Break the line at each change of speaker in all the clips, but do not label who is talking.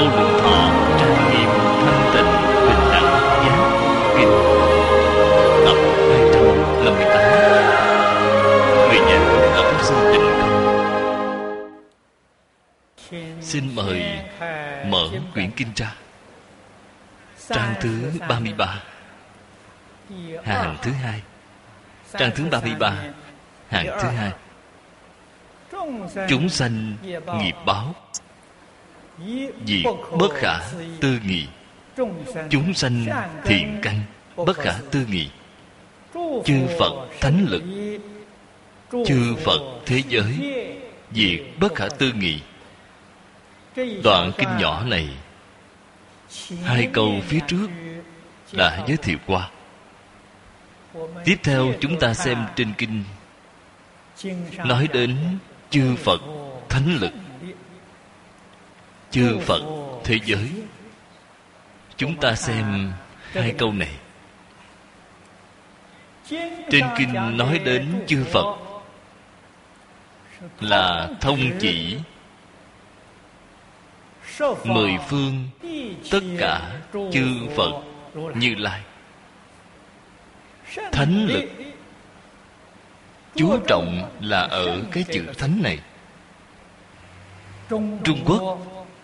vô lượng thọ trang nghiêm thanh tịnh bình đẳng giác kinh. Tập 258. Người giảng là Pháp Sư Tịnh Không. Xin mời mở quyển kinh ra. Trang thứ 33, hàng thứ 2. Trang thứ 33, hàng thứ 2. Chúng sanh nghiệp báo, việc bất khả tư nghị. Chúng sanh thiện căn, bất khả tư nghị. Chư Phật thánh lực, chư Phật thế giới, việc bất khả tư nghị. Đoạn kinh nhỏ này, 2 câu phía trước đã giới thiệu qua. Tiếp theo chúng ta xem trên kinh nói đến chư Phật thánh lực, chư Phật thế giới. Chúng ta xem 2 câu này. Trên kinh nói đến chư Phật là thông chỉ 10 phương tất cả chư Phật Như Lai. Thánh lực chú trọng là ở cái chữ thánh này. Trung Quốc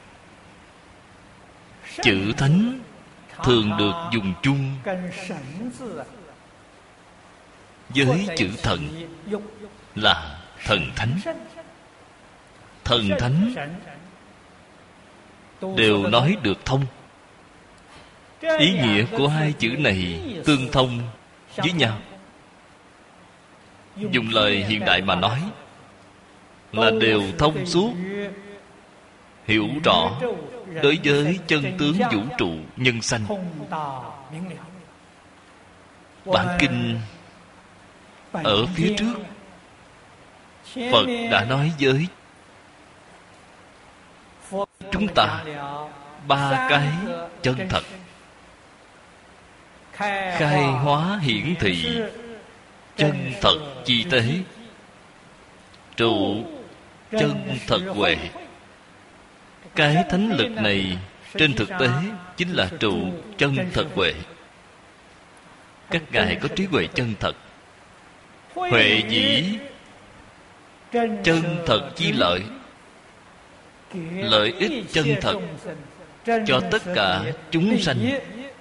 chữ thánh thường được dùng chung với chữ thần là thần thánh. Thần thánh đều nói được thông. Ý nghĩa của 2 chữ này tương thông với nhau. Dùng lời hiện đại mà nói là đều thông suốt, hiểu rõ đối với chân tướng vũ trụ nhân sanh. Bản kinh ở phía trước, Phật đã nói với chúng ta 3 cái chân thật: khai hóa hiển thị chân thật chi tế, trụ chân thật huệ. Cái thánh lực này trên thực tế chính là trụ chân thật huệ. Các ngài có trí huệ chân thật, huệ dĩ chân thật chi lợi, lợi ích chân thật cho tất cả chúng sanh.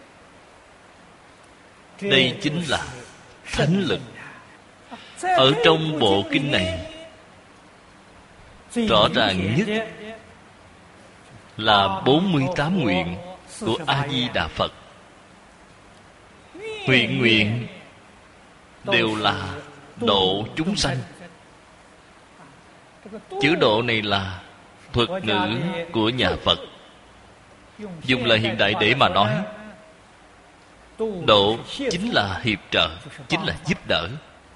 Đây chính là thánh lực. Ở trong bộ kinh này, rõ ràng nhất là 48 nguyện của A-di-đà Phật. Nguyện nguyện đều là độ chúng sanh. Chữ độ này là thuật ngữ của nhà Phật. Dùng lời hiện đại để mà nói, độ chính là hiệp trợ, chính là giúp đỡ.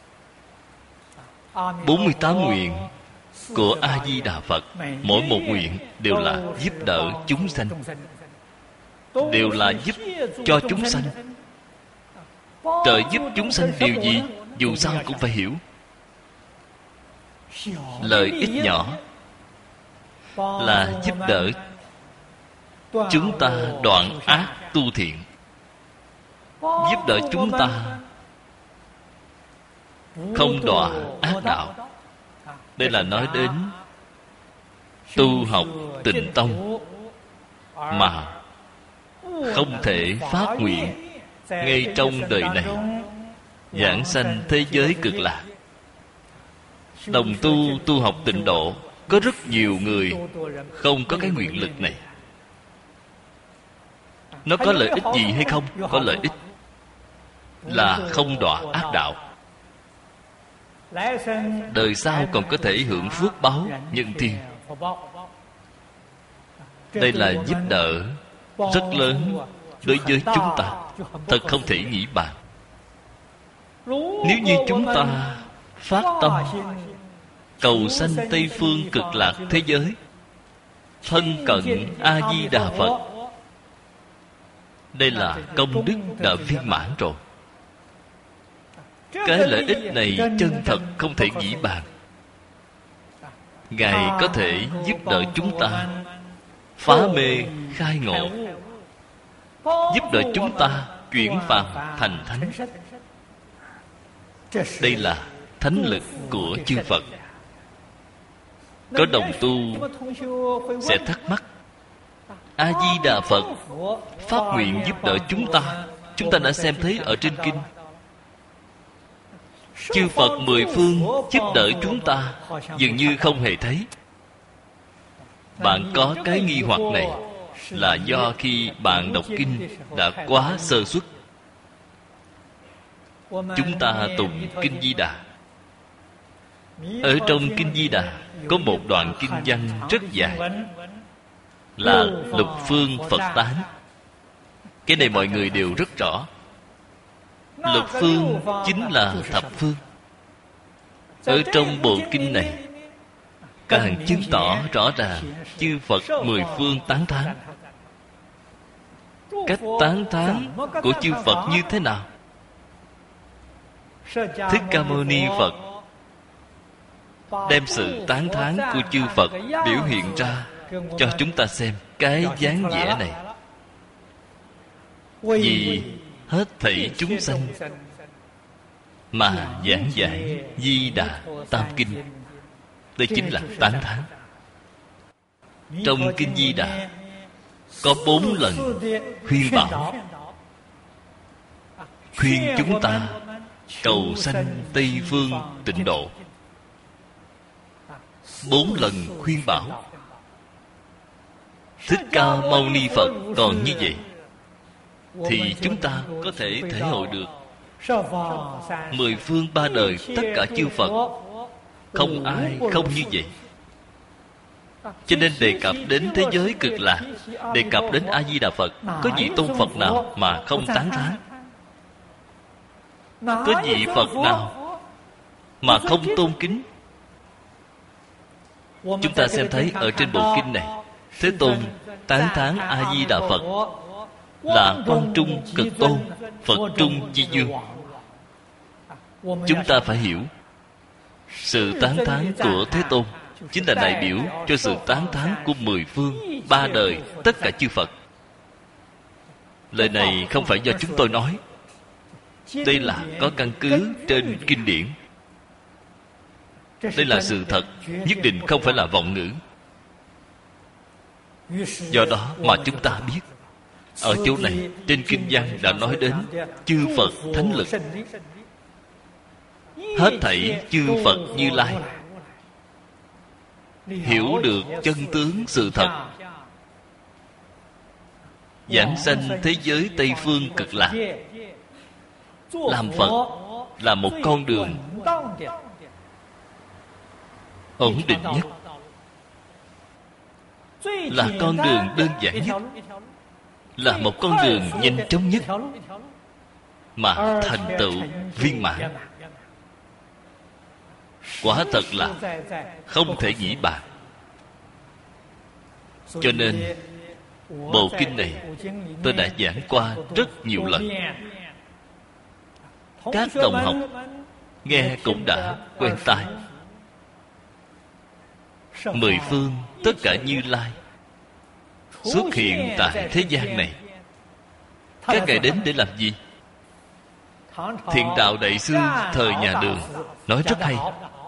48 nguyện của A-di-đà Phật, mỗi một nguyện đều là giúp đỡ chúng sanh, đều là giúp cho chúng sanh. Trợ giúp chúng sanh điều gì? Dù sao cũng phải hiểu. Lợi ích nhỏ là giúp đỡ chúng ta đoạn ác tu thiện, giúp đỡ chúng ta không đọa ác đạo. Đây là nói đến tu học Tịnh Tông mà không thể phát nguyện ngay trong đời này giảng sanh thế giới cực lạc. Đồng tu học tịnh độ, có rất nhiều người không có cái nguyện lực này. Nó có lợi ích gì hay không? Có lợi ích là không đọa ác đạo. Đời sau còn có thể hưởng phước báo nhân thiên. Đây là giúp đỡ rất lớn đối với chúng ta, thật không thể nghĩ bàn. Nếu như chúng ta phát tâm cầu sanh Tây Phương cực lạc thế giới, thân cận A-di-đà Phật, đây là công đức đã viên mãn rồi. Cái lợi ích này chân thật không thể nghĩ bàn. Ngài có thể giúp đỡ chúng ta phá mê khai ngộ, giúp đỡ chúng ta chuyển phàm thành thánh. Đây là thánh lực của chư Phật. Có đồng tu sẽ thắc mắc, A Di Đà Phật phát nguyện giúp đỡ chúng ta. Chúng ta đã xem thấy ở trên kinh, chư Phật mười phương giúp đỡ chúng ta dường như không hề thấy. Bạn có cái nghi hoặc này là do khi bạn đọc kinh đã quá sơ suất. Chúng ta tụng kinh Di Đà. Ở trong kinh Di Đà có một đoạn kinh văn rất dài, là lục phương Phật tán. Cái này mọi người đều rất rõ. Lục phương chính là thập phương. Ở trong bộ kinh này càng chứng tỏ rõ ràng chư Phật mười phương tán thán. Cách tán thán của chư Phật như thế nào? Thích Ca Mâu Ni Phật đem sự tán thán của chư Phật biểu hiện ra cho chúng ta xem. Cái dáng vẻ này: vì hết thảy chúng sanh mà giảng giải Di Đà Tam Kinh. Đây chính là tán thán. Trong kinh Di Đà có 4 lần khuyên bảo, khuyên chúng ta cầu sanh Tây Phương Tịnh Độ. 4 lần khuyên bảo. Thích Ca Mâu Ni Phật còn như vậy thì chúng ta có thể thể hội được mười phương ba đời tất cả chư Phật không ai không như vậy. Cho nên đề cập đến thế giới cực lạc, đề cập đến A Di Đà Phật, có vị tôn Phật nào mà không tán thán? Có vị Phật nào mà không tôn kính? Chúng ta xem thấy ở trên bộ kinh này, Thế Tôn tán thán A Di Đà Phật là Quan Trung Cực Tôn, Phật Trung Di Dương. Chúng ta phải hiểu, sự tán thán của Thế Tôn chính là đại biểu cho sự tán thán của mười phương ba đời tất cả chư Phật. Lời này không phải do chúng tôi nói, đây là có căn cứ trên kinh điển. Đây là sự thật, nhất định không phải là vọng ngữ. Do đó mà chúng ta biết, ở chỗ này trên kinh văn đã nói đến chư Phật thánh lực. Hết thảy chư Phật Như Lai hiểu được chân tướng sự thật, giảng sanh thế giới Tây Phương Cực Lạc. Làm Phật là một con đường ổn định nhất, là con đường đơn giản nhất, là một con đường nhanh chóng nhất mà thành tựu viên mãn. Quả thật là không thể nghĩ bàn. Cho nên bộ kinh này tôi đã giảng qua rất nhiều lần. Các đồng học nghe cũng đã quen tai. Mười phương tất cả Như Lai xuất hiện tại thế gian này. Các ngài đến để làm gì? Thiện Đạo Đại Sư thời nhà Đường nói rất hay.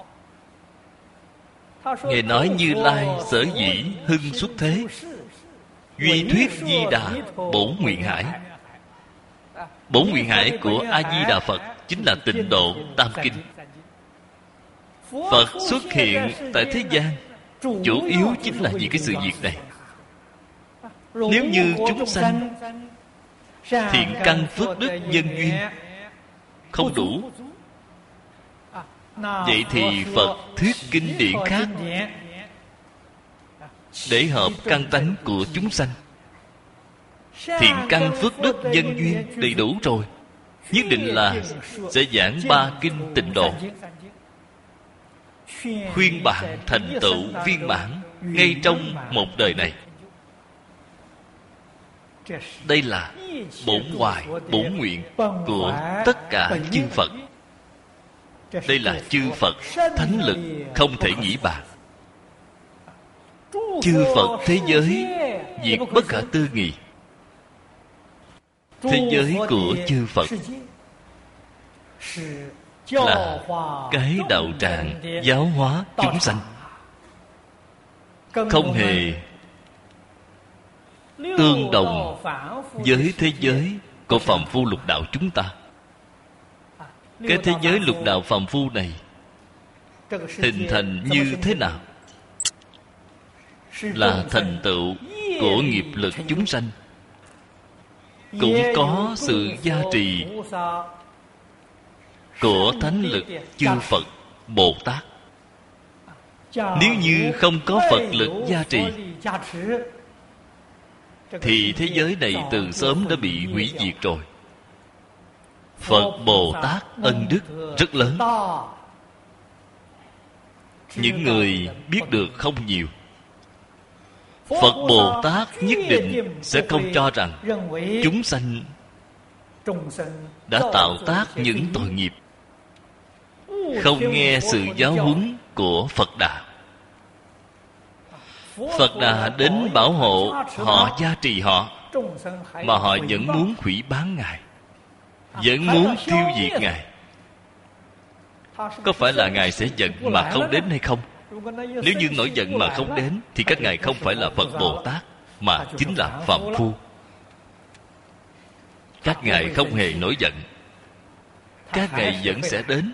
Ngài nói Như Lai sở dĩ hưng xuất thế, duy thuyết Di Đà bổn nguyện hải. Bổn nguyện hải của A Di Đà Phật chính là Tịnh Độ Tam Kinh. Phật xuất hiện tại thế gian chủ yếu chính là vì cái sự việc này. Nếu như chúng sanh thiện căn phước đức nhân duyên không đủ, vậy thì Phật thuyết kinh điển khác để hợp căn tánh của chúng sanh. Thiện căn phước đức nhân duyên đầy đủ rồi, nhất định là sẽ giảng 3 kinh Tịnh Độ, khuyên bạn thành tựu viên mãn ngay trong một đời này. Đây là bổn hoài bổn nguyện của tất cả chư Phật. Đây là chư Phật thánh lực không thể nghĩ bàn. Chư Phật thế giới việc bất khả tư nghị. Thế giới của chư Phật là cái đạo tràng giáo hóa chúng sanh, không hề tương đồng với thế giới của phàm phu lục đạo chúng ta. Cái thế giới lục đạo phàm phu này hình thành như thế nào? Là thành tựu của nghiệp lực chúng sanh, cũng có sự gia trì của thánh lực chư Phật Bồ Tát. Nếu như không có Phật lực gia trì thì thế giới này từ sớm đã bị hủy diệt rồi. Phật Bồ Tát ân đức rất lớn, những người biết được không nhiều. Phật Bồ Tát nhất định sẽ không cho rằng chúng sanh đã tạo tác những tội nghiệp, không nghe sự giáo huấn của Phật Đà. Phật Đà đến bảo hộ họ, gia trì họ, mà họ vẫn muốn hủy bán Ngài, vẫn muốn tiêu diệt Ngài. Có phải là Ngài sẽ giận mà không đến hay không? Nếu như nổi giận mà không đến thì các ngài không phải là Phật Bồ Tát, mà chính là phàm phu. Các ngài không hề nổi giận, các ngài vẫn sẽ đến,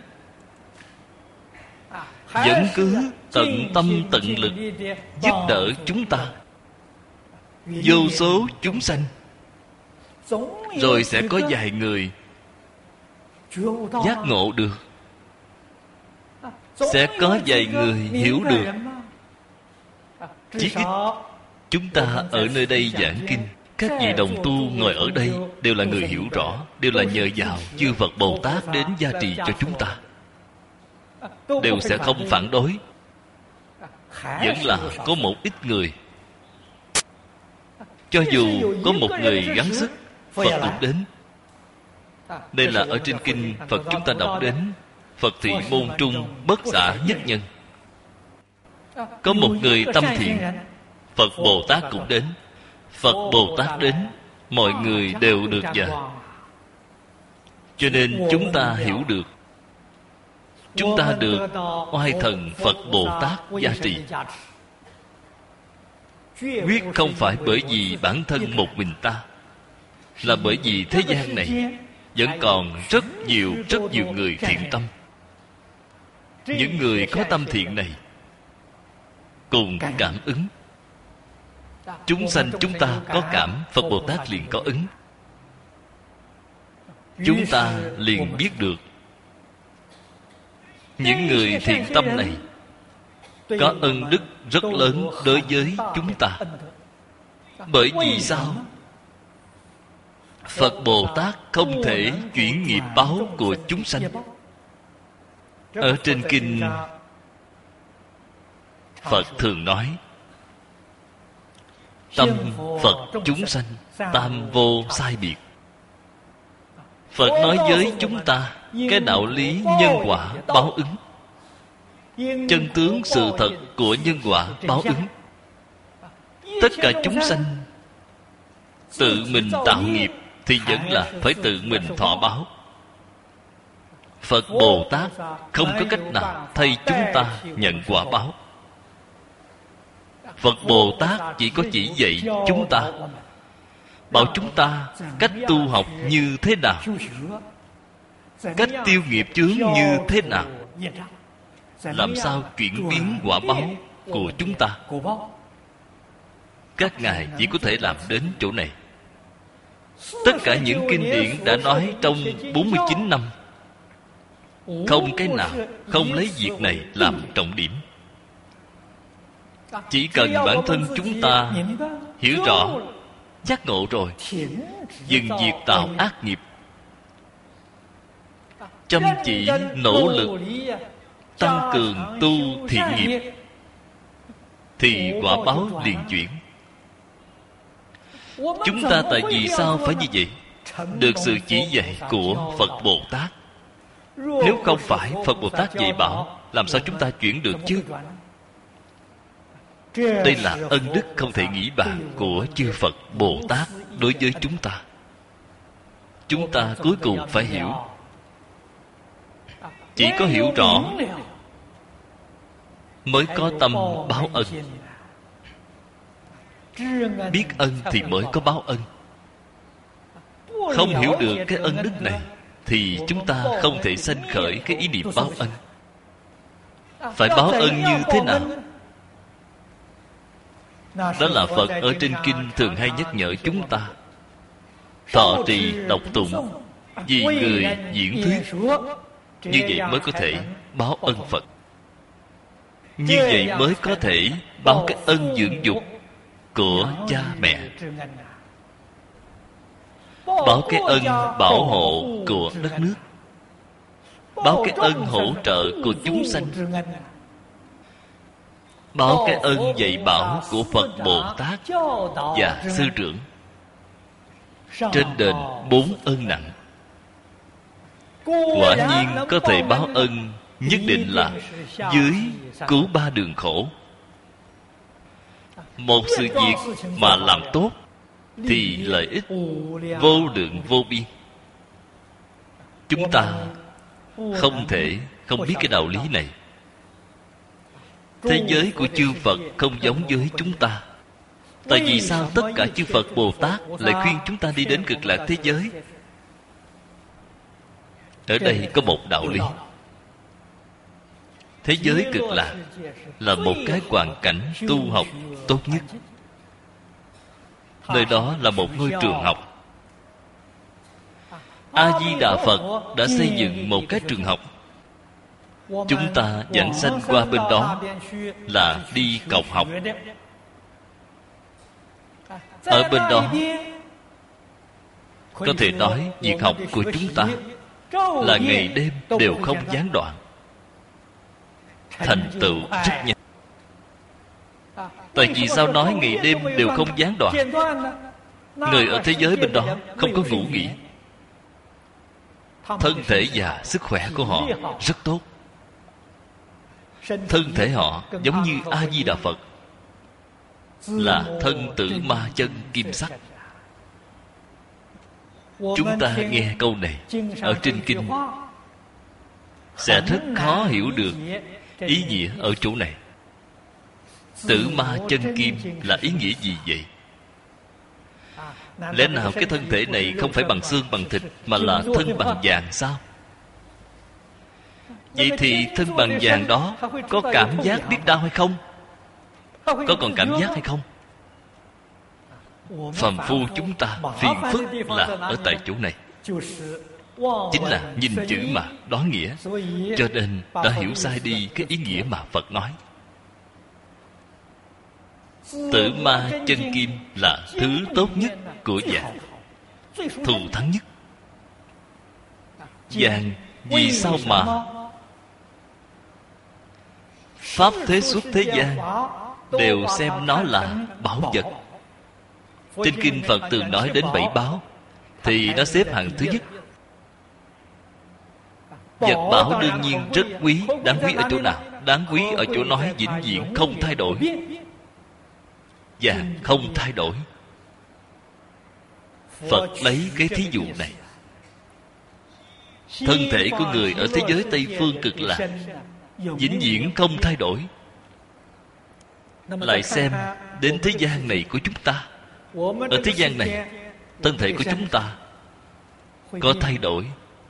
vẫn cứ tận tâm tận lực giúp đỡ chúng ta. Vô số chúng sanh, rồi sẽ có vài người giác ngộ được, sẽ có vài người hiểu được. Chí ít chúng ta ở nơi đây giảng kinh, các vị đồng tu ngồi ở đây đều là người hiểu rõ, đều là nhờ vào chư Phật Bồ Tát đến gia trì cho chúng ta, đều sẽ không phản đối. Vẫn là có một ít người, cho dù có một người gắng sức, Phật cũng đến. Đây là ở trên kinh Phật chúng ta đọc đến Phật thị môn trung bất xả nhất nhân. Có một người tâm thiện, Phật Bồ Tát cũng đến. Phật Bồ Tát đến, mọi người đều được vào. Cho nên chúng ta hiểu được, chúng ta được oai thần Phật Bồ Tát gia trì, quyết không phải bởi vì bản thân một mình ta, là bởi vì thế gian này vẫn còn rất nhiều người thiện tâm. Những người có tâm thiện này cùng cảm ứng. Chúng sanh chúng ta có cảm, Phật Bồ Tát liền có ứng. Chúng ta liền biết được những người thiện tâm này có ân đức rất lớn đối với chúng ta. Bởi vì sao? Phật Bồ Tát không thể chuyển nghiệp báo của chúng sanh. Ở trên kinh Phật thường nói, tâm Phật chúng sanh tam vô sai biệt. Phật nói với chúng ta cái đạo lý nhân quả báo ứng, chân tướng sự thật của nhân quả báo ứng. Tất cả chúng sanh tự mình tạo nghiệp thì vẫn là phải tự mình thọ báo. Phật Bồ Tát không có cách nào thay chúng ta nhận quả báo. Phật Bồ Tát chỉ có chỉ dạy chúng ta, bảo chúng ta cách tu học như thế nào, cách tiêu nghiệp chướng như thế nào, làm sao chuyển biến quả báo của chúng ta. Các ngài chỉ có thể làm đến chỗ này. Tất cả những kinh điển đã nói trong 49 năm, không cái nào không lấy việc này làm trọng điểm. Chỉ cần bản thân chúng ta hiểu rõ, giác ngộ rồi, dừng việc tạo ác nghiệp, chăm chỉ nỗ lực tăng cường tu thiện nghiệp, thì quả báo liền chuyển. Chúng ta tại vì sao phải như vậy? Được sự chỉ dạy của Phật Bồ Tát. Nếu không phải Phật Bồ Tát dạy bảo, làm sao chúng ta chuyển được chứ? Đây là ân đức không thể nghĩ bàn của chư Phật Bồ Tát đối với chúng ta. Chúng ta cuối cùng phải hiểu. Chỉ có hiểu rõ mới có tâm báo ân. Biết ân thì mới có báo ân. Không hiểu được cái ân đức này thì chúng ta không thể sanh khởi cái ý niệm báo ân. Phải báo ân như thế nào? Đó là Phật ở trên kinh thường hay nhắc nhở chúng ta: thọ trì đọc tụng, vì người diễn thuyết. Như vậy mới có thể báo ân Phật. Như vậy mới có thể báo cái ân dưỡng dục của cha mẹ, báo cái ân bảo hộ của đất nước, báo cái ân hỗ trợ của chúng sanh, báo cái ân dạy bảo của Phật Bồ Tát và sư trưởng. Trên đền 4 ân nặng, quả nhiên có thể báo ân, nhất định là dưới cứu 3 đường khổ. Một sự việc mà làm tốt thì lợi ích vô lượng vô biên. Chúng ta không thể không biết cái đạo lý này. Thế giới của chư Phật không giống với chúng ta. Tại vì sao tất cả chư Phật Bồ Tát lại khuyên chúng ta đi đến cực lạc thế giới? Ở đây có một đạo lý. Thế giới cực lạc là một cái hoàn cảnh tu học tốt nhất. Nơi đó là một ngôi trường học. A-di-đà Phật đã xây dựng một cái trường học. Chúng ta dẫn sanh qua bên đó là đi cầu học. Ở bên đó có thể nói việc học của chúng ta là ngày đêm đều không gián đoạn, thành tựu rất nhanh. Tại vì sao nói ngày đêm đều không gián đoạn? Người ở thế giới bên đó không có ngủ nghỉ. Thân thể và sức khỏe của họ rất tốt. Thân thể họ giống như A-di-đà Phật, là thân tử ma chân kim sắc. Chúng ta nghe câu này ở trên kinh sẽ rất khó hiểu được ý nghĩa ở chỗ này. Tử ma chân kim là ý nghĩa gì vậy? Lẽ nào cái thân thể này không phải bằng xương bằng thịt, mà là thân bằng vàng sao? Vậy thì thân bằng vàng đó có cảm giác biết đau hay không? Có còn cảm giác hay không? Phàm phu chúng ta phiền phức là ở tại chỗ này. Chính là nhìn chữ mà đoán nghĩa, cho nên đã hiểu sai đi cái ý nghĩa mà Phật nói. Tử ma chân kim là thứ tốt nhất của vàng, thù thắng nhất. Vàng vì sao mà pháp thế xuất thế gian đều xem nó là bảo vật? Trên kinh Phật thường nói đến 7 báo, thì nó xếp hạng thứ nhất. Vật bảo đương nhiên rất quý. Đáng quý ở chỗ nào? Đáng quý ở chỗ nói vĩnh viễn không thay đổi. Vàng không thay đổi. Phật lấy cái thí dụ này. Thân thể của người ở thế giới Tây Phương Cực Lạc vĩnh viễn không thay đổi. Lại xem đến thế gian này của chúng ta. Ở thế gian này, thân thể của chúng ta có thay đổi,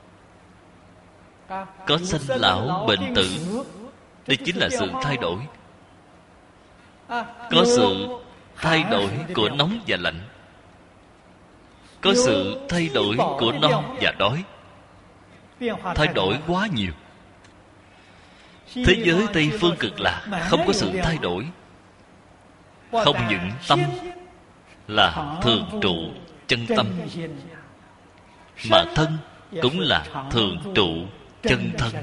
có sanh lão bệnh tử. Đây chính là sự thay đổi. Có sự thay đổi của nóng và lạnh, có sự thay đổi của no và đói. Thay đổi quá nhiều. Thế giới Tây Phương Cực Lạc không có sự thay đổi. Không những tâm là thường trụ chân tâm, mà thân cũng là thường trụ chân thân.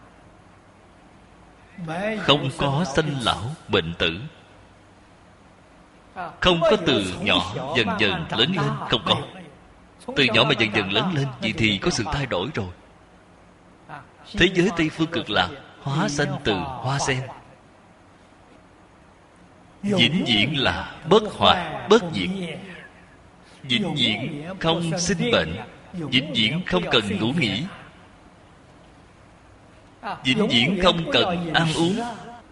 Không có sanh lão bệnh tử. Không có từ nhỏ dần dần lớn lên. Không có. Từ nhỏ mà dần dần lớn lên, vậy thì có sự thay đổi rồi. Thế giới Tây Phương Cực Lạc hóa sanh từ hoa sen. vĩnh viễn là bất hoại bất diệt, vĩnh viễn không sinh bệnh, vĩnh viễn không cần ngủ nghỉ, vĩnh viễn không cần ăn uống.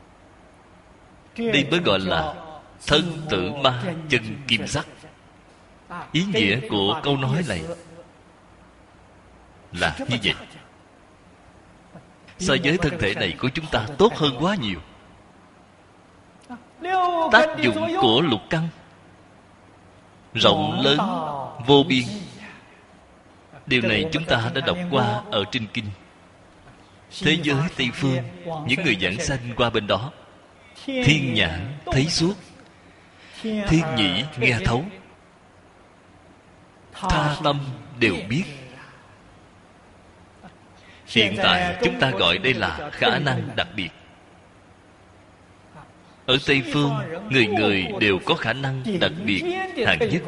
Đây mới gọi là thân tử ma chân kim sắc. Ý nghĩa của câu nói này là như vậy. So với thân thể này của chúng ta tốt hơn quá nhiều. Tác dụng của lục căn rộng lớn vô biên. Điều này chúng ta đã đọc qua ở trên kinh. Thế giới Tây Phương, những người giảng sanh qua bên đó, thiên nhãn thấy suốt, thiên nhĩ nghe thấu, tha tâm đều biết. Hiện tại chúng ta gọi đây là khả năng đặc biệt. Ở Tây Phương, người người đều có khả năng đặc biệt hạng nhất.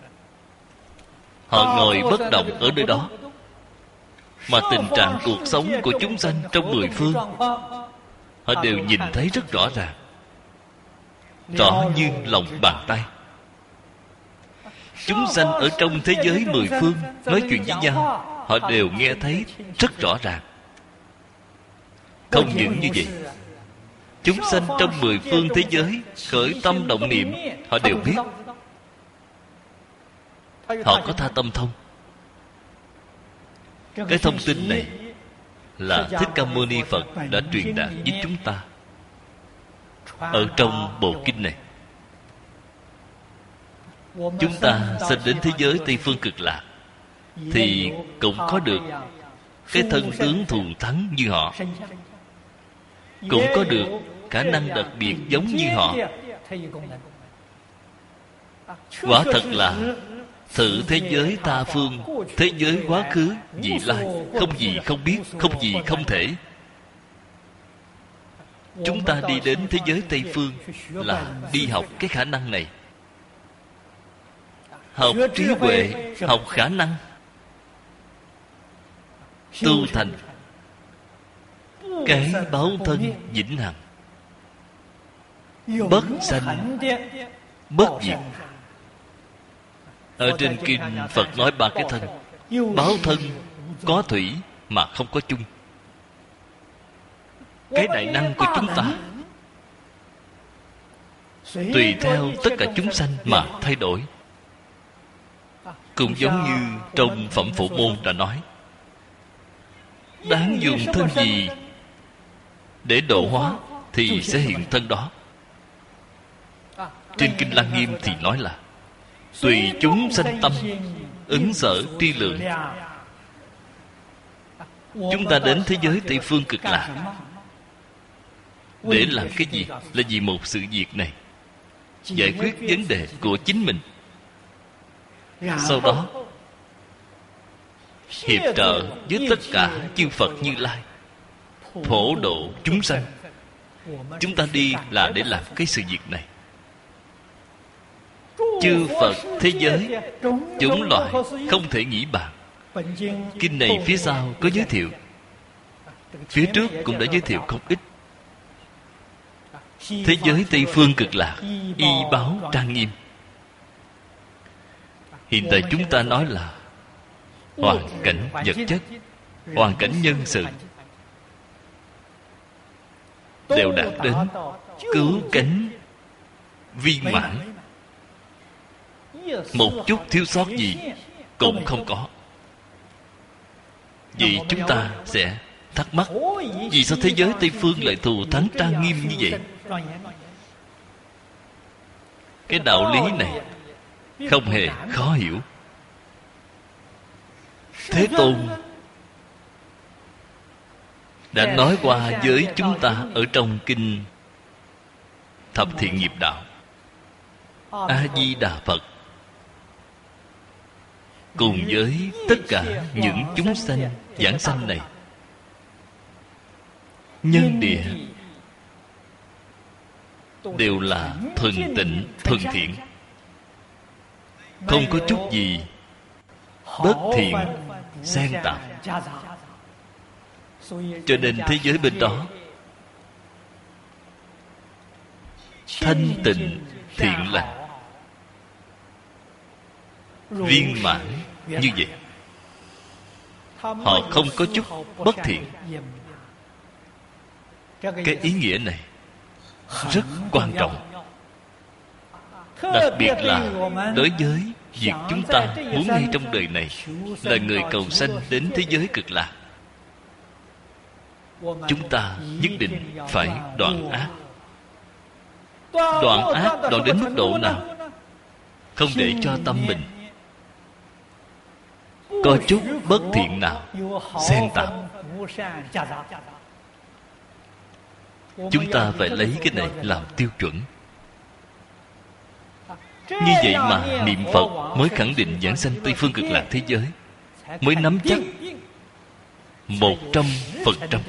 Họ ngồi bất động ở nơi đó, mà tình trạng cuộc sống của chúng sanh trong mười phương họ đều nhìn thấy rất rõ ràng, rõ như lòng bàn tay. Chúng sanh ở trong thế giới mười phương nói chuyện với nhau, họ đều nghe thấy rất rõ ràng. Không những như vậy, chúng sanh trong mười phương thế giới khởi tâm động niệm, họ đều biết. Họ có tha tâm thông. Cái thông tin này là Thích Ca Mâu Ni Phật đã truyền đạt với chúng ta ở trong bộ kinh này. Chúng ta sinh đến thế giới Tây Phương Cực Lạc thì cũng có được cái thân tướng thù thắng như họ, cũng có được khả năng đặc biệt giống như họ. Quả thật là thử thế giới tha phương, thế giới quá khứ vị lai, không gì không biết, không gì không thể. Chúng ta đi đến thế giới Tây Phương là đi học cái khả năng này, học trí huệ, học khả năng, tu thành cái báo thân vĩnh hằng, bất sanh bất diệt. Ở trên kinh Phật nói ba cái thân. Báo thân có thủy mà không có chung. Cái đại năng của chúng ta tùy theo tất cả chúng sanh mà thay đổi. Cũng giống như trong Phẩm Phổ Môn đã nói, đáng dùng thân gì để độ hóa thì sẽ hiện thân đó. Trên kinh Lăng Nghiêm thì nói là tùy chúng sanh tâm, ứng sở tri lượng. Chúng ta đến thế giới Tây Phương Cực Lạc để làm cái gì? Là vì một sự việc này, giải quyết vấn đề của chính mình. Sau đó hiệp trợ với tất cả chư Phật Như Lai, phổ độ chúng sanh. Chúng ta đi là để làm cái sự việc này. Chư Phật thế giới, chủng loại không thể nghĩ bàn. Kinh này phía sau có giới thiệu, phía trước cũng đã giới thiệu không ít. Thế giới Tây Phương Cực Lạc y báo trang nghiêm. Hiện tại chúng ta nói là hoàn cảnh vật chất, hoàn cảnh nhân sự đều đạt đến cứu cánh viên mãn, một chút thiếu sót gì cũng không có. Vì chúng ta sẽ thắc mắc, vì sao thế giới Tây Phương lại thù thắng trang nghiêm như vậy? Cái đạo lý này không hề khó hiểu. Thế Tôn đã nói qua với chúng ta ở trong kinh Thập Thiện Nghiệp Đạo. A Di Đà Phật cùng với tất cả những chúng sanh giảng sanh này, nhân địa đều là thuần tịnh, thuần thiện, không có chút gì bất thiện xen tạp. Cho nên thế giới bên đó thanh tịnh thiện lành, viên mãn như vậy. Họ không có chút bất thiện. Cái ý nghĩa này rất quan trọng, đặc biệt là đối với việc chúng ta muốn ngay trong đời này là người cầu sanh đến thế giới cực lạc. Chúng ta nhất định phải đoạn ác. Đoạn ác đoạn đến mức độ nào? Không để cho tâm mình có chút bất thiện nào xen tạp. Chúng ta phải lấy cái này làm tiêu chuẩn. Như vậy mà niệm Phật mới khẳng định giảng sanh Tây Phương Cực Lạc thế giới, mới nắm chắc 100%.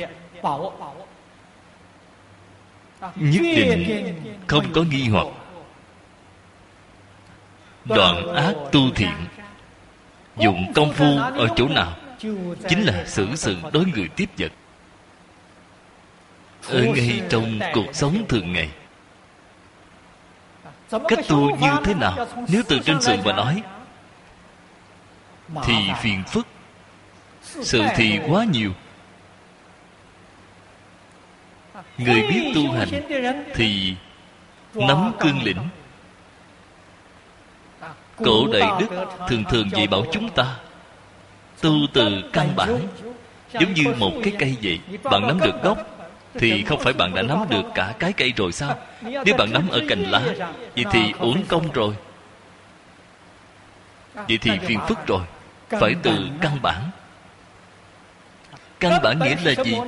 Nhất định không có nghi hoặc. Đoạn ác tu thiện, dụng công phu ở chỗ nào? Chính là xử sự đối người tiếp vật, ở ngay trong cuộc sống thường ngày. Cách tu như thế nào? Nếu từ trên sự mà nói thì phiền phức, sự thì quá nhiều. Người biết tu hành thì nắm cương lĩnh. Cổ Đại Đức thường thường dạy bảo chúng ta tu từ căn bản. Giống như một cái cây vậy, bạn nắm được gốc thì không phải bạn đã nắm được cả cái cây rồi sao? Nếu bạn nắm ở cành lá, vậy thì uổng công rồi. Vậy thì phiền phức rồi. Phải từ căn bản. Căn bản nghĩa là gì?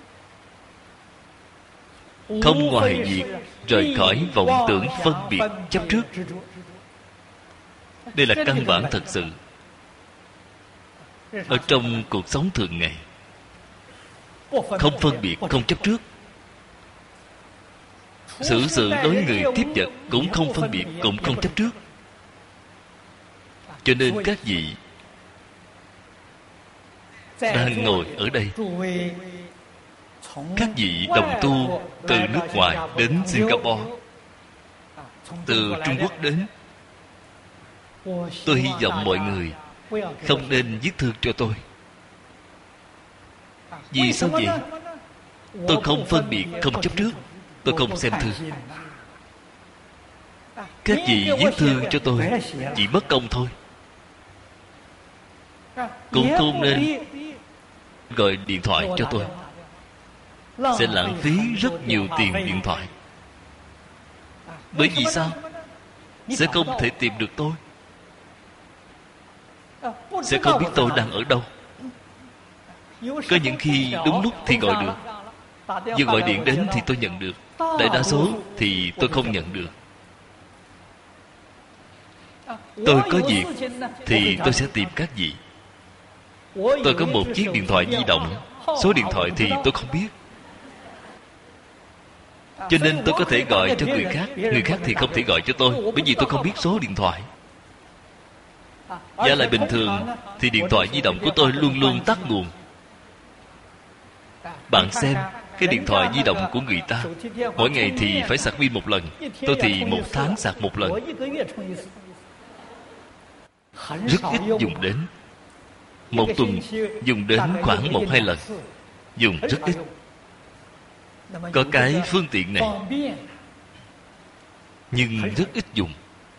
Không ngoài việc rời khỏi vọng tưởng phân biệt chấp trước. Đây là căn bản thật sự. Ở trong cuộc sống thường ngày, không phân biệt, không chấp trước. Xử sự đối người tiếp vật cũng không phân biệt, cũng không chấp trước. Cho nên các vị đang ngồi ở đây, các vị đồng tu từ nước ngoài đến Singapore, từ Trung Quốc đến, tôi hy vọng mọi người không nên viết thư cho tôi. Vì sao vậy? Tôi không phân biệt, không chấp trước. Tôi không xem thư. Các vị viết thư cho tôi chỉ mất công thôi. Cũng không nên gọi điện thoại cho tôi, sẽ lãng phí rất nhiều tiền điện thoại. Bởi vì sao? Sẽ không thể tìm được tôi, sẽ không biết tôi đang ở đâu. Có những khi đúng lúc thì gọi được, vừa gọi điện đến thì tôi nhận được. Đại đa số thì tôi không nhận được. Tôi có việc thì tôi sẽ tìm các vị. Tôi có một chiếc điện thoại di động, số điện thoại thì tôi không biết, cho nên tôi có thể gọi cho người khác. Người khác thì không thể gọi cho tôi, bởi vì tôi không biết số điện thoại. Giả lại bình thường thì điện thoại di động của tôi luôn luôn tắt nguồn. Bạn xem cái điện thoại di động của người ta, mỗi ngày thì phải sạc pin một lần. Tôi thì một tháng sạc một lần. Rất ít dùng đến. Một tuần dùng đến khoảng 1-2 lần. Dùng rất ít. Có cái phương tiện này, nhưng rất ít dùng.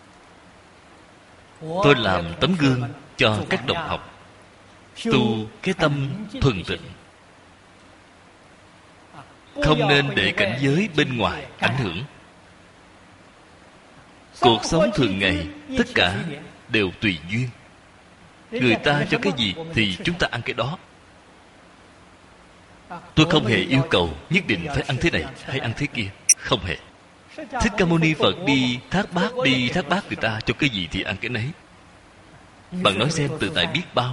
Tôi làm tấm gương cho các đồng học tu cái tâm thuần tịnh. Không nên để cảnh giới bên ngoài ảnh hưởng. Cuộc sống thường ngày tất cả đều tùy duyên. Người ta cho cái gì thì chúng ta ăn cái đó. Tôi không hề yêu cầu nhất định phải ăn thế này hay ăn thế kia. Không hề. Thích Ca Mâu Ni Phật đi thác bát người ta cho cái gì thì ăn cái nấy. Bạn nói xem, tự tại biết bao.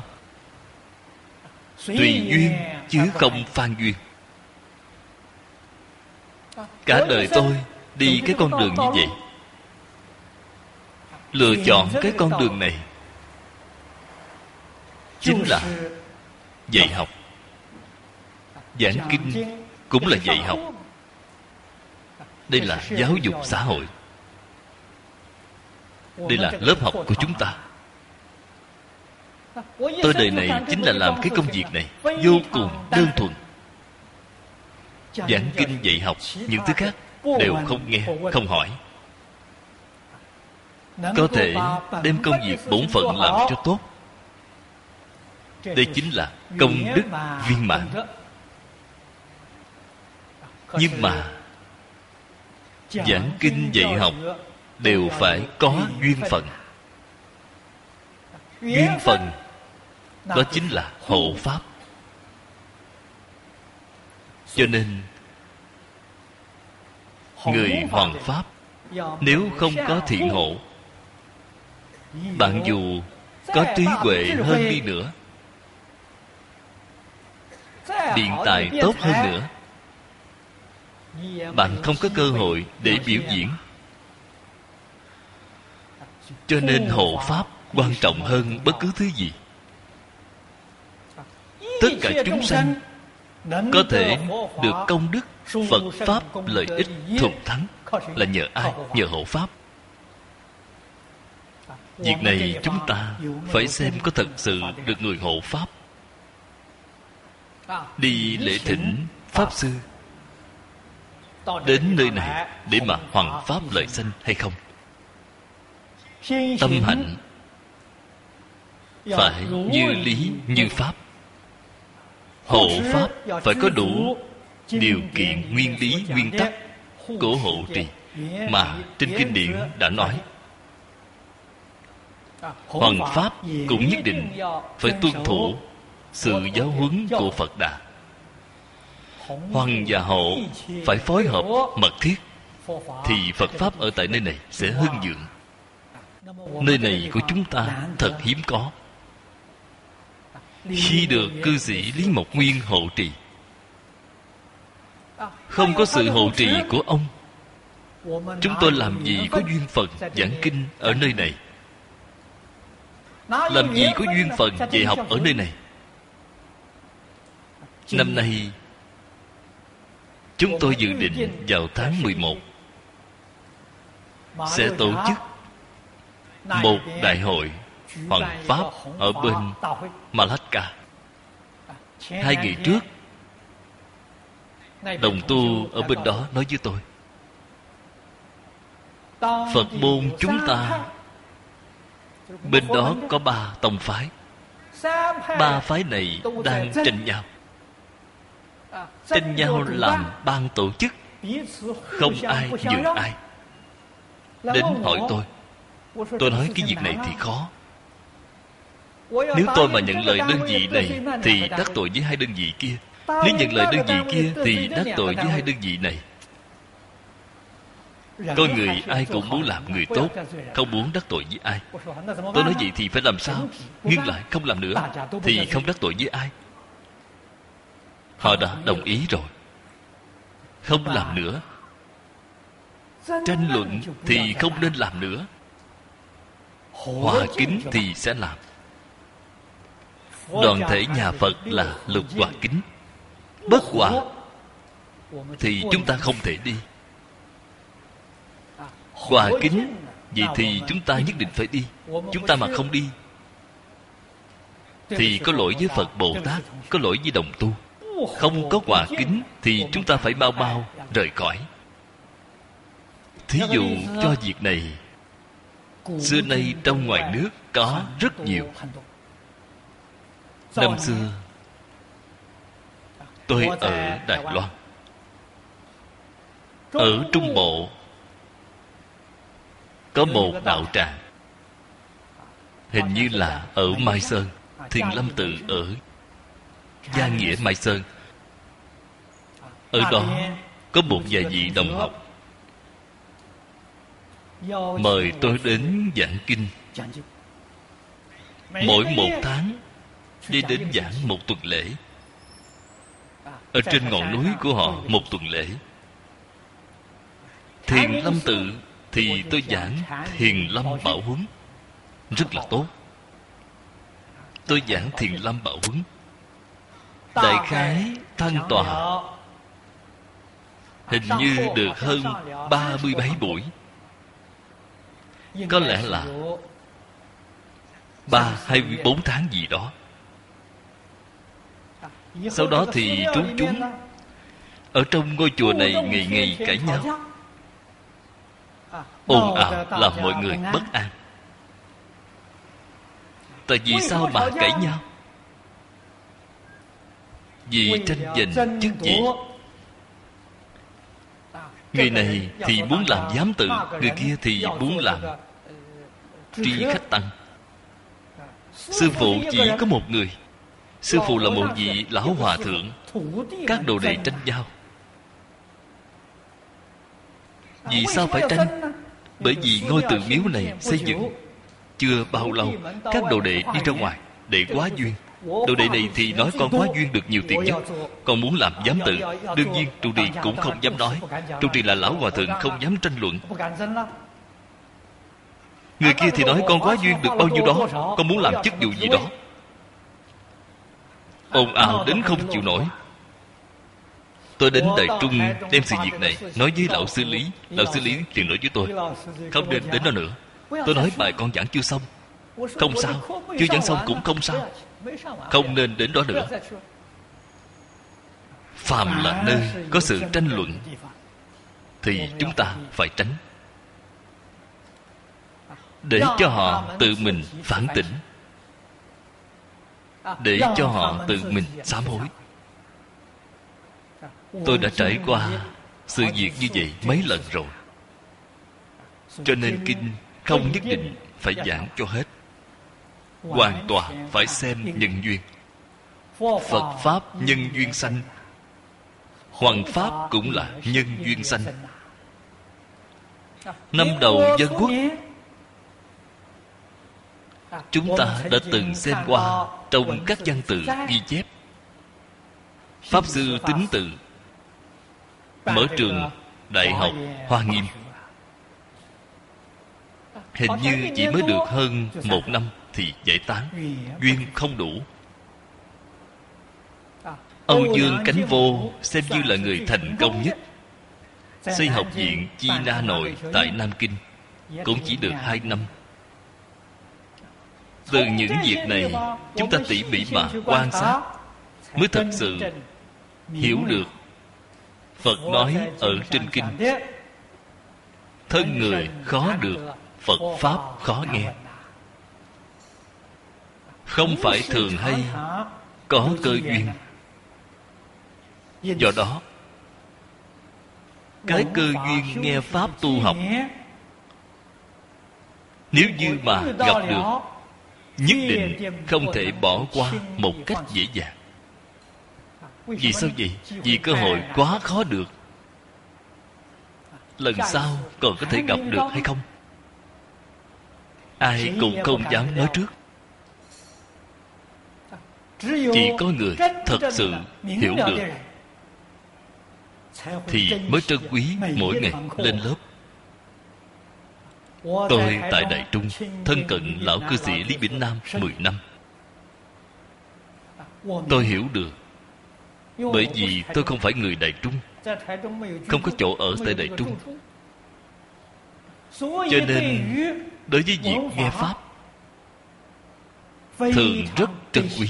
Tùy duyên chứ không phan duyên. Cả đời tôi đi cái con đường như vậy. Lựa chọn cái con đường này chính là dạy học. Giảng kinh cũng là dạy học. Đây là giáo dục xã hội. Đây là lớp học của chúng ta. Tôi đời này chính là làm cái công việc này, vô cùng đơn thuần. Giảng kinh dạy học, những thứ khác đều không nghe, không hỏi. Có thể đem công việc bổn phận làm cho tốt. Đây chính là công đức viên mãn. Nhưng mà giảng kinh dạy học đều phải có duyên phận. Duyên phận đó chính là hộ pháp. Cho nên người hoằng pháp nếu không có thiện hộ, bạn dù có trí huệ hơn đi nữa, biện tài tốt hơn nữa, bạn không có cơ hội để biểu diễn. Cho nên hộ pháp quan trọng hơn bất cứ thứ gì. Tất cả chúng sanh có thể được công đức Phật Pháp lợi ích thuần thắng là nhờ ai? Nhờ hộ pháp. Việc này chúng ta phải xem có thật sự được người hộ pháp. Đi lễ thỉnh Pháp Sư đến nơi này để mà hoằng pháp lợi sanh hay không? Tâm hạnh phải như lý như pháp. Hộ pháp phải có đủ điều kiện, nguyên lý, nguyên tắc của hộ trì mà trên kinh điển đã nói. Hoằng pháp cũng nhất định phải tuân thủ sự giáo huấn của Phật Đà. Hoằng và hộ phải phối hợp mật thiết, thì Phật Pháp ở tại nơi này sẽ hưng vượng. Nơi này của chúng ta thật hiếm có. Khi được cư sĩ Lý Mộc Nguyên hộ trì, không có sự hộ trì của ông, chúng tôi làm gì có duyên phận giảng kinh ở nơi này, làm gì có duyên phận dạy học ở nơi này. Năm nay chúng tôi dự định vào tháng 11 sẽ tổ chức một đại hội hoằng pháp ở bên Malacca. 2 ngày trước, đồng tu ở bên đó nói với tôi, Phật môn chúng ta bên đó có 3 tông phái. 3 phái này đang tranh nhau. Tranh nhau làm ban tổ chức, không ai nhường ai. Đến hỏi tôi nói cái việc này thì khó. Nếu tôi mà nhận lời đơn vị này thì đắc tội với 2 đơn vị kia. Nếu nhận lời đơn vị kia thì đắc tội với 2 đơn vị này. Có người ai cũng muốn làm người tốt, không muốn đắc tội với ai. Tôi nói vậy thì phải làm sao? Ngưng lại không làm nữa thì không đắc tội với ai. Họ đã đồng ý rồi, không làm nữa. Tranh luận thì không nên làm nữa. Hòa kính thì sẽ làm. Đoàn thể nhà Phật là lục hòa kính. Bất hòa thì chúng ta không thể đi. Hòa kính, vậy thì chúng ta nhất định phải đi. Chúng ta mà không đi thì có lỗi với Phật Bồ Tát, có lỗi với đồng tu. Không có hòa kính thì chúng ta phải mau mau rời khỏi. Thí dụ cho việc này, xưa nay trong ngoài nước có rất nhiều. Năm xưa tôi ở Đài Loan, ở Trung Bộ có một đạo tràng, hình như là ở Mai Sơn, Thiền Lâm Tự ở Gia Nghĩa Mai Sơn. Ở đó có một vài vị đồng học mời tôi đến giảng kinh. Mỗi 1 tháng đi đến giảng 1 tuần lễ. Ở trên ngọn núi của họ 1 tuần lễ. Thiền Lâm Tự thì tôi giảng Thiền Lâm Bảo Huấn, rất là tốt. Tôi giảng Thiền Lâm Bảo Huấn, đại khái thân tọa hình như được hơn 37 buổi. Có lẽ là 3 hay 4 tháng gì đó. Sau đó thì chúng ở trong ngôi chùa này ngày ngày cãi nhau, ồn ào làm mọi người bất an. Tại vì sao mà cãi nhau? Vì tranh giành chức vị. Người này thì muốn làm giám tự, người kia thì muốn làm tri khách tăng. Sư phụ chỉ có một người. Sư phụ là một vị lão hòa thượng. Các đồ đệ tranh nhau. Vì sao phải tranh? Bởi vì ngôi tự miếu này xây dựng chưa bao lâu, các đồ đệ đi ra ngoài để quá duyên. Đồ đệ này thì nói con quá duyên được nhiều tiền nhất, con muốn làm giám tự. Đương nhiên trụ trì cũng không dám nói. Trụ trì là lão hòa thượng, không dám tranh luận. Người kia thì nói con quá duyên được bao nhiêu đó, con muốn làm chức vụ gì đó. Ồn ào đến không chịu nổi. Tôi đến Đại Trung đem sự việc này nói với lão sư Lý. Lão sư Lý liền nói với tôi không nên đến đó nữa. Tôi nói bài con giảng chưa xong. Không sao, chưa giảng xong cũng không sao. Không nên đến đó nữa. Phàm là nơi có sự tranh luận thì chúng ta phải tránh, để cho họ tự mình phản tỉnh, để cho họ tự mình sám hối. Tôi đã trải qua sự việc như vậy mấy lần rồi, cho nên kinh không nhất định phải giảng cho hết. Hoàn toàn phải xem nhân duyên. Phật Pháp nhân duyên sanh, Hoằng Pháp cũng là nhân duyên sanh. Năm đầu dân quốc, chúng ta đã từng xem qua trong các văn tự ghi chép. Pháp Sư Tín Tự mở trường Đại học Hoa Nghiêm, hình như chỉ mới được hơn 1 năm thì giải tán, duyên không đủ. Âu Dương Cánh Vô xem như là người thành công nhất, xây học viện Chi Na Nội tại Nam Kinh cũng chỉ được 2 năm. Từ những việc này chúng ta tỉ mỉ mà quan sát, mới thật sự hiểu được Phật nói ở trên kinh: thân người khó được, Phật Pháp khó nghe. Không phải thường hay có cơ duyên. Do đó, cái cơ duyên nghe Pháp tu học, nếu như mà gặp được, nhất định không thể bỏ qua một cách dễ dàng. Vì sao vậy? Vì cơ hội quá khó được. Lần sau còn có thể gặp được hay không, ai cũng không dám nói trước. Chỉ có người thật sự hiểu được thì mới trân quý mỗi ngày lên lớp. Tôi tại Đại Trung thân cận lão cư sĩ Lý Bỉnh Nam 10 năm. Tôi hiểu được. Bởi vì tôi không phải người Đại Trung, không có chỗ ở tại Đại Trung, cho nên đối với việc nghe Pháp thường rất trân quý.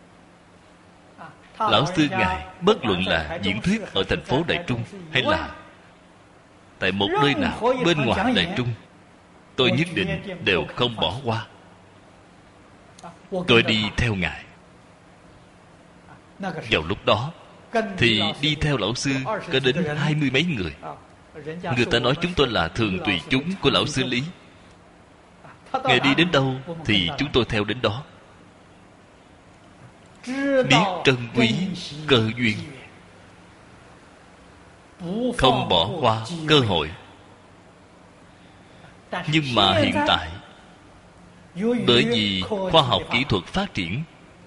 Lão sư Ngài bất luận là diễn thuyết ở thành phố Đại Trung hay là tại một nơi nào bên ngoài Đại Trung, tôi nhất định đều không bỏ qua. Tôi đi theo Ngài. Vào lúc đó thì đi theo lão sư có đến 20 mấy người. Người ta nói chúng tôi là thường tùy chúng của lão sư Lý. Ngài đi đến đâu thì chúng tôi theo đến đó. Biết trân quý cơ duyên, không bỏ qua cơ hội. Nhưng mà hiện tại, bởi vì khoa học kỹ thuật phát triển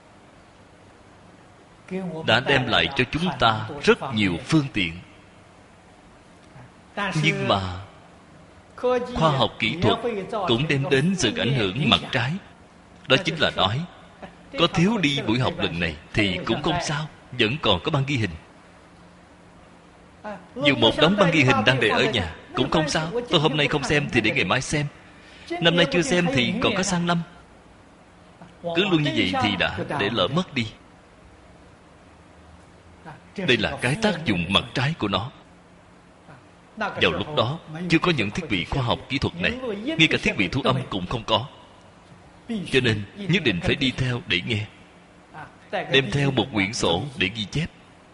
đã đem lại cho chúng ta rất nhiều phương tiện. Nhưng mà khoa học kỹ thuật cũng đem đến sự ảnh hưởng mặt trái. Đó chính là nói, có thiếu đi buổi học lần này thì cũng không sao, vẫn còn có băng ghi hình. Dù một đống băng ghi hình đang để ở nhà cũng không sao. Tôi hôm nay không xem thì để ngày mai xem. Năm nay chưa xem thì còn có sang năm. Cứ luôn như vậy thì đã để lỡ mất đi. Đây là cái tác dụng mặt trái của nó. Vào lúc đó chưa có những thiết bị khoa học kỹ thuật này, ngay cả thiết bị thu âm cũng không có. Cho nên nhất định phải đi theo để nghe, đem theo một quyển sổ để ghi chép,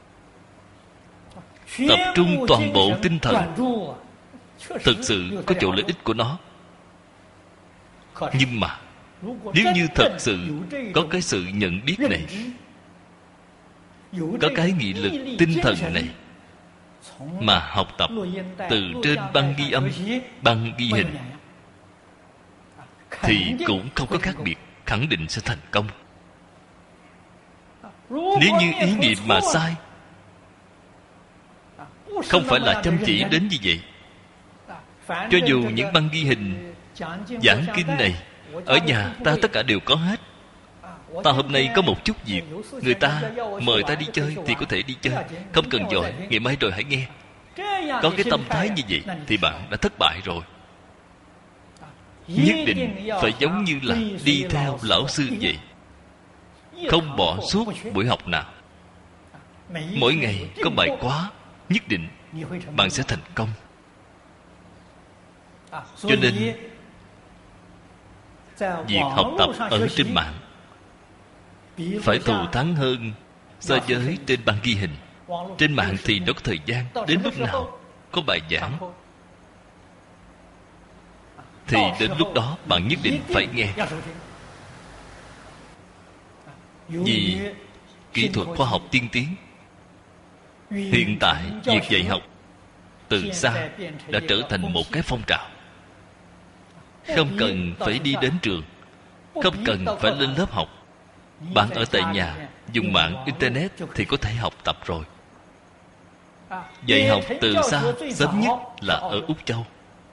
tập trung toàn bộ tinh thần. Thực sự có chỗ lợi ích của nó. Nhưng mà nếu như thật sự có cái sự nhận biết này, có cái nghị lực tinh thần này, mà học tập từ trên băng ghi âm, băng ghi hình, thì cũng không có khác biệt, khẳng định sẽ thành công. Nếu như ý niệm mà sai, không phải là chăm chỉ đến như vậy. Cho dù những băng ghi hình giảng kinh này ở nhà ta tất cả đều có hết. Ta hôm nay có một chút việc, người ta mời ta đi chơi thì có thể đi chơi, không cần vội, ngày mai rồi hãy nghe. Có cái tâm thái như vậy thì bạn đã thất bại rồi. Nhất định phải giống như là đi theo lão sư vậy, không bỏ suốt buổi học nào. Mỗi ngày có bài khóa, nhất định bạn sẽ thành công. Cho nên việc học tập ở trên mạng phải thù thắng hơn so với trên băng ghi hình. Trên mạng thì đâu có thời gian, đến lúc nào có bài giảng thì đến lúc đó bạn nhất định phải nghe. Vì kỹ thuật khoa học tiên tiến, hiện tại việc dạy học từ xa đã trở thành một cái phong trào. Không cần phải đi đến trường, không cần phải lên lớp học. Bạn ở tại nhà dùng mạng Internet thì có thể học tập rồi. Dạy học từ xa sớm nhất là ở Úc Châu.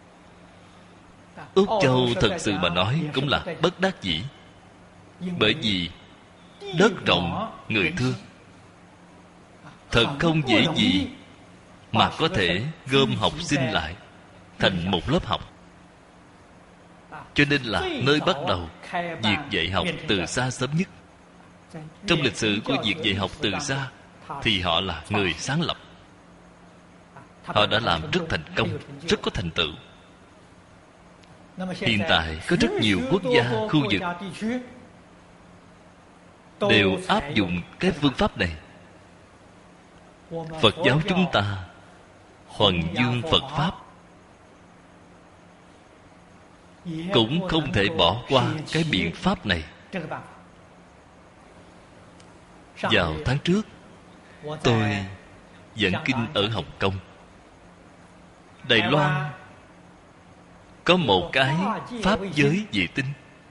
Úc Châu thật sự mà nói cũng là bất đắc dĩ. Bởi vì đất rộng người thưa, thật không dễ gì mà có thể gom học sinh lại thành một lớp học. Cho nên là nơi bắt đầu việc dạy học từ xa sớm nhất. Trong lịch sử của việc dạy học từ xa thì họ là người sáng lập. Họ đã làm rất thành công, rất có thành tựu. Hiện tại có rất nhiều quốc gia, khu vực đều áp dụng cái phương pháp này. Phật giáo chúng ta hoằng dương Phật Pháp, cũng không thể bỏ qua cái biện pháp này. Vào tháng trước, tôi giảng kinh ở Hồng Kông. Đài Loan có một cái pháp giới vệ tinh,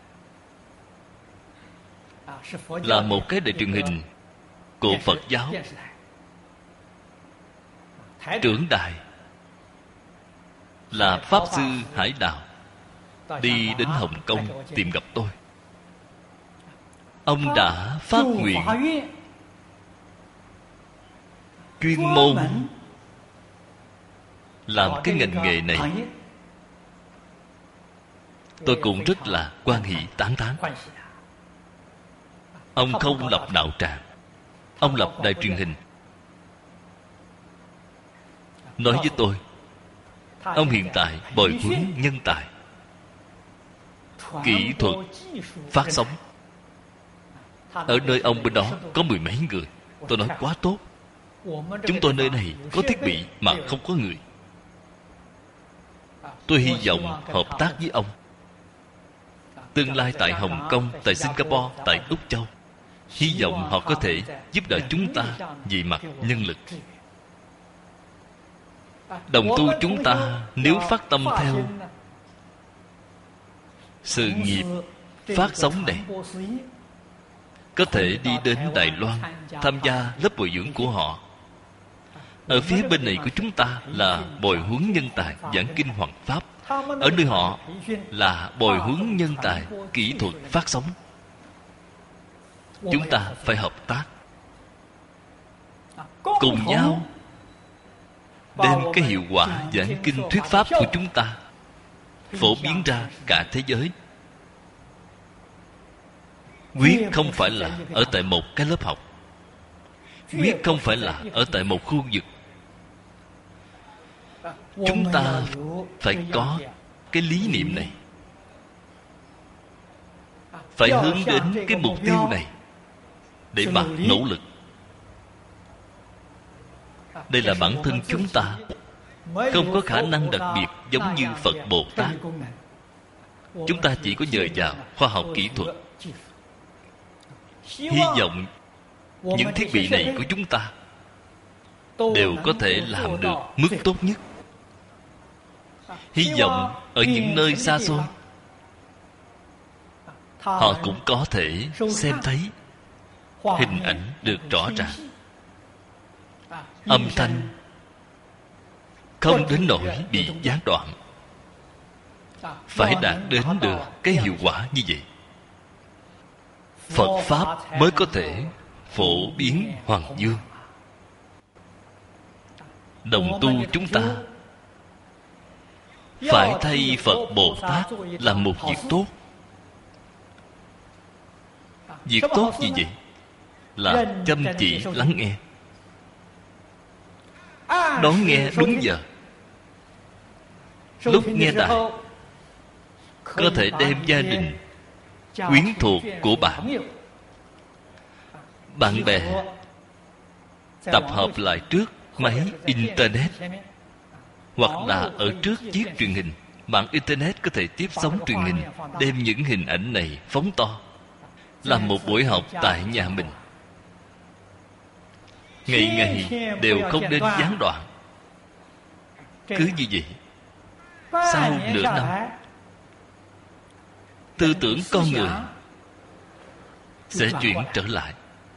là một cái đài truyền hình của Phật giáo. Trưởng đài là Pháp Sư Hải Đạo đi đến Hồng Kông tìm gặp tôi. Ông đã phát nguyện chuyên môn làm cái ngành nghề này. Tôi cũng rất là hoan hỷ tán thán. Ông không lập đạo tràng, ông lập đài truyền hình. Nói với tôi, ông hiện tại bồi huấn nhân tài, kỹ thuật phát sóng. Ở nơi ông bên đó có mười mấy người. Tôi nói quá tốt. Chúng tôi nơi này có thiết bị mà không có người. Tôi hy vọng hợp tác với ông. Tương lai tại Hồng Kông, tại Singapore, tại Úc Châu, hy vọng họ có thể giúp đỡ chúng ta về mặt nhân lực. Đồng tu chúng ta nếu phát tâm theo sự nghiệp phát sóng này, có thể đi đến Đài Loan tham gia lớp bồi dưỡng của họ. Ở phía bên này của chúng ta là bồi huấn nhân tài giảng kinh Hoằng Pháp. Ở nơi họ là bồi huấn nhân tài kỹ thuật phát sóng. Chúng ta phải hợp tác, cùng nhau đem cái hiệu quả giảng kinh thuyết pháp của chúng ta phổ biến ra cả thế giới. Quyết không phải là ở tại một cái lớp học, quyết không phải là ở tại một khu vực. Chúng ta phải có cái lý niệm này, phải hướng đến cái mục tiêu này để mà nỗ lực. Đây là bản thân chúng ta không có khả năng đặc biệt giống như Phật Bồ Tát. Chúng ta chỉ có nhờ vào khoa học kỹ thuật. Hy vọng những thiết bị này của chúng ta đều có thể làm được mức tốt nhất. Hy vọng ở những nơi xa xôi họ cũng có thể xem thấy hình ảnh được rõ ràng, âm thanh không đến nỗi bị gián đoạn. Phải đạt đến được cái hiệu quả như vậy, Phật Pháp mới có thể phổ biến hoàng dương. Đồng tu chúng ta phải thay Phật Bồ Tát làm một việc tốt. Việc tốt gì vậy? Là chăm chỉ lắng nghe, đón nghe đúng giờ. Lúc nghe đài có thể đem gia đình, quyến thuộc của bạn bè tập hợp lại trước máy internet, hoặc là ở trước chiếc truyền hình. Mạng internet có thể tiếp sóng truyền hình, đem những hình ảnh này phóng to, làm một buổi học tại nhà mình. Ngày ngày đều không nên gián đoạn. Cứ như vậy, sau nửa năm, tư tưởng con người sẽ chuyển trở lại.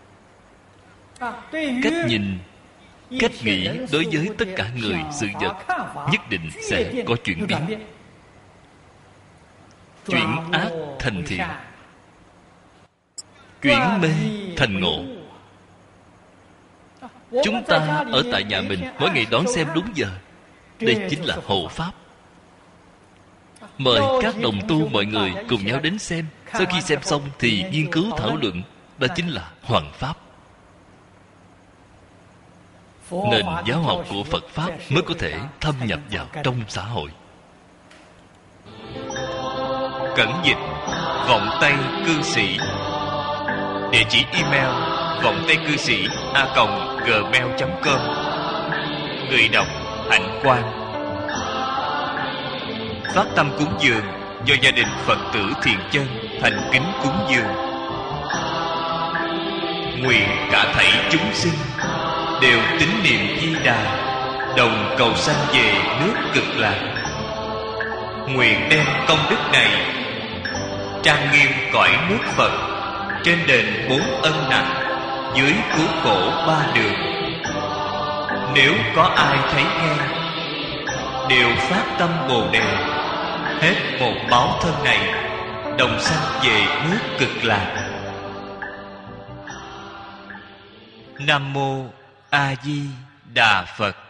Cách nhìn, cách nghĩ đối với tất cả người sự vật nhất định sẽ có chuyển biến. Chuyển ác thành thiện, chuyển mê thành ngộ. Chúng ta ở tại nhà mình mỗi ngày đón xem đúng giờ. Đây chính là hộ pháp. Mời các đồng tu mọi người cùng nhau đến xem. Sau khi xem xong thì nghiên cứu thảo luận. Đó chính là hoằng pháp. Nền giáo học của Phật Pháp mới có thể thâm nhập vào trong xã hội. Cẩn dịch Vọng Tây Cư Sĩ. Địa chỉ email vongtaicư sĩ@gmail.com. Người đọc Hạnh Quang. Phát tâm cúng dường do gia đình Phật tử Thiện Chân thành kính cúng dường. Nguyện cả thảy chúng sinh đều tín niệm Di Đà, đồng cầu sanh về nước Cực Lạc. Nguyện đem công đức này trang nghiêm cõi nước Phật, trên đền 4 ân nặng, dưới cứu khổ 3 đường. Nếu có ai thấy nghe, đều phát tâm Bồ Đề, hết một báo thân này, đồng sanh về nước Cực Lạc. Nam Mô A Di Đà Phật.